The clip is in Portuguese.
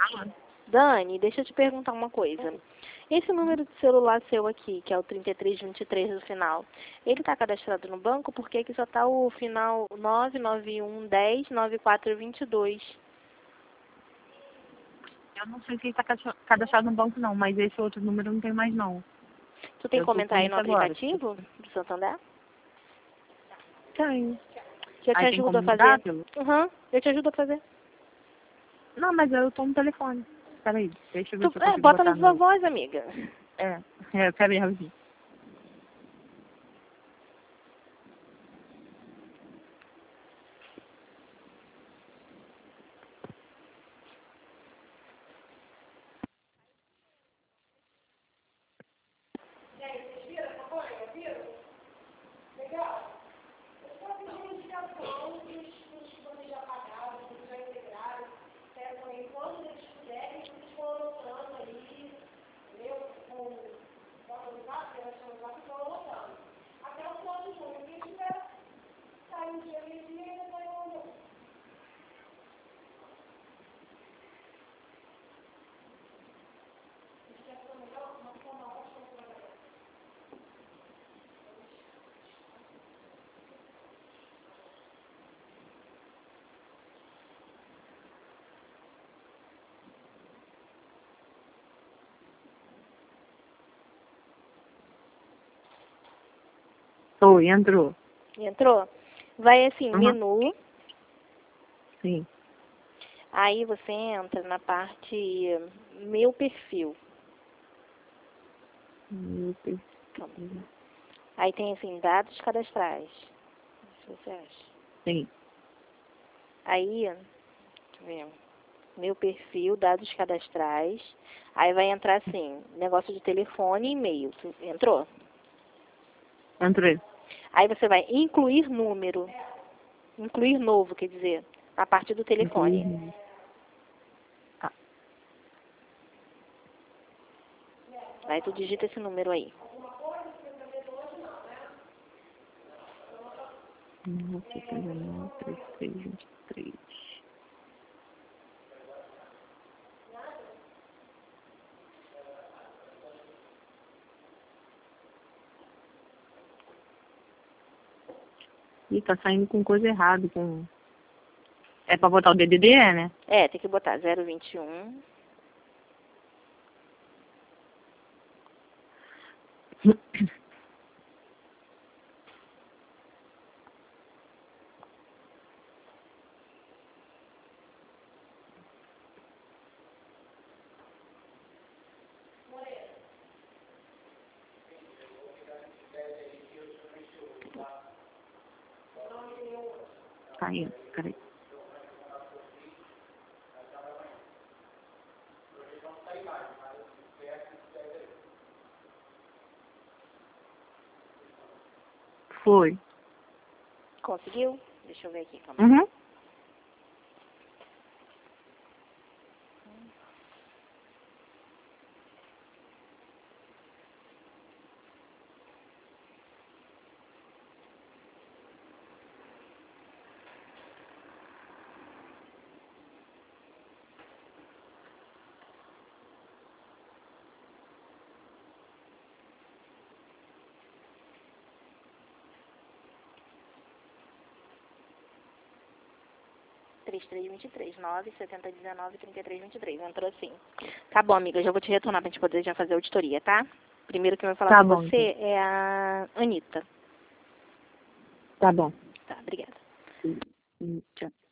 Fala. Dani, deixa eu te perguntar uma coisa. Esse número de celular seu aqui, que é o 3323 no final, ele está cadastrado no banco? Porque aqui só está o final 991109422. Eu não sei se ele tá cadastrado no banco, não, mas esse outro número não tem mais, não. Tu tem Eu como tô com entrar aí no esse agora. aplicativo do Santander? Tem. Que eu te Aí tem ajudo como a mudar, fazer. pelo? Eu te ajudo a fazer. Não, mas eu tô no telefone. Peraí, deixa eu ver se eu consigo Bota botar na sua no... voz, amiga. Peraí, rapidinho. Oi, entrou. Entrou? Vai assim, menu. Sim. Aí você entra na parte Meu Perfil. Meu Deus. Aí tem assim, dados cadastrais. O que você acha? Sim. Aí, deixa eu ver, Meu Perfil, dados cadastrais. Aí vai entrar assim, negócio de telefone e e-mail. Entrou? Entrei. Aí você vai incluir número. Incluir novo, quer dizer, a partir do telefone. Tá. Aí tu digita esse número aí. 3323. Ih, tá saindo com coisa errada. É pra botar o DDD, né? Tem que botar 021. Tá indo, peraí. Foi. Conseguiu? Deixa eu ver aqui. Calma. Uhum. Três 3323 97019 3323. Entrou assim. Tá bom, amiga. Eu já vou te retornar pra gente poder já fazer a auditoria, tá? Primeiro que vai falar Tá com bom, você é a Anitta. Tá bom. Tá, obrigada. Tchau.